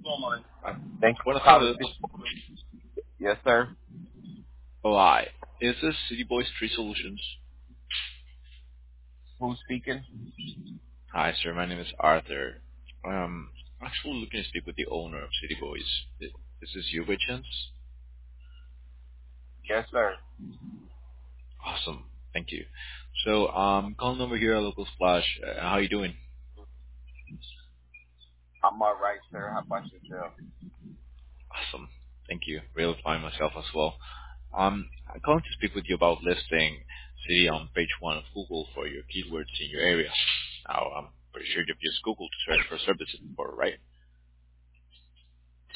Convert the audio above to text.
Thanks for Buenas calling. tardes. Yes, sir. Hi. Is this City Boys Tree Solutions? Who's speaking? Hi, sir. My name is Arthur. Actually looking to speak with the owner of City Boys. Is this you by chance? Yes, sir. Awesome. Thank you. So, calling over here at Local Splash. How you doing? I'm all right, sir. How about yourself? Awesome. Thank you. Real fine myself as well. I'm calling to speak with you about listing City on page one of Google for your keywords in your area. Now, I'm pretty sure you've used Google to search for services before, right?